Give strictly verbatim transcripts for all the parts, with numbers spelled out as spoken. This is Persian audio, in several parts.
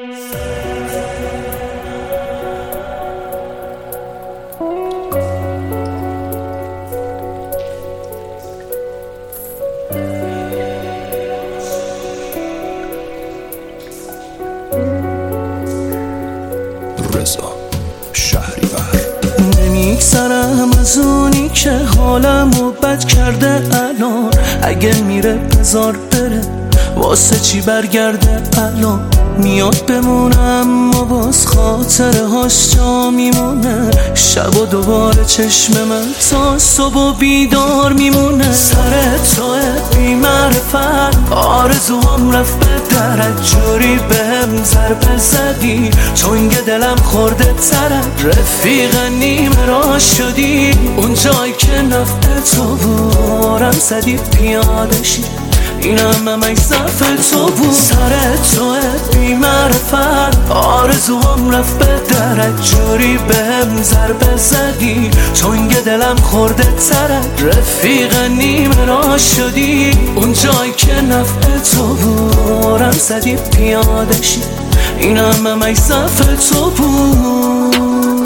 نمیگذرم از اونی که حالمو بد کرده الان، اگه میره بذار بره، واسه چی برگرده الان؟ میاد بمونم و باز خاطره هاش جا میمونه، شب و دوباره چشم من تا صبح و بیدار میمونه. سر توه بی معرفت، آرزوام رفت به درت، جوری بهم ضربه زدی چونگ دلم خورده ترد. رفیق نیمه راه شدی اون جایی که نفت تو بارم زدی پیاده شی، این همه من ضعف تو بود. سر توه بی معرفت، آرزوام رفت به درت، جوری بهم ضربه زدی چونگ دلم خورده ترد. رفیق نیمه راه شدی اون جایی که نفت تو بارم زدی پیاده شی، این همه من ضعف تو بود.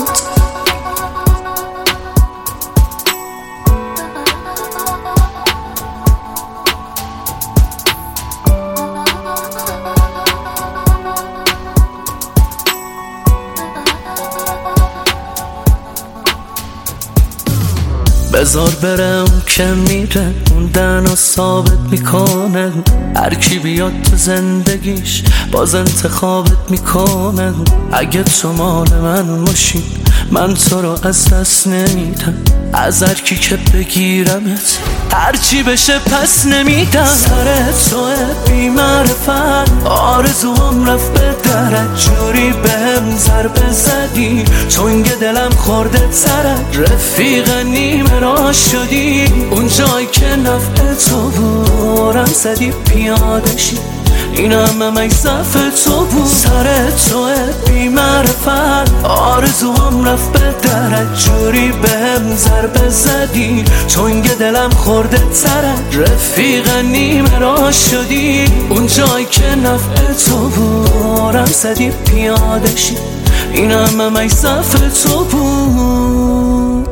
بذار برم که میره، اون دنو ثابت میکنه، هر کی بیاد تو زندگیش باز انتخابت میکنه. اگه تو مال من باشی من تو رو از دست نمیدم، از هر کی که بگیرمت هر چی بشه پس نمیدم. سر توه بی معرفت، آرزوام رفت به درت، جوری بهم ضربه زدی چونگ دلم خورده ترد. رفیق نیمه راه شدی اون جایی که نفت تو بارم زدی پیاده شی، این همه من ضعف تو بود. سر توه بی معرفت، آرزوام رفت به درت، جوری بهم ضربه زدی چونگ دلم خورده ترد. رفیق نیمه راه شدی اون جایی که نفت تو بارم زدی پیاده شی، این همه من ضعف تو بود.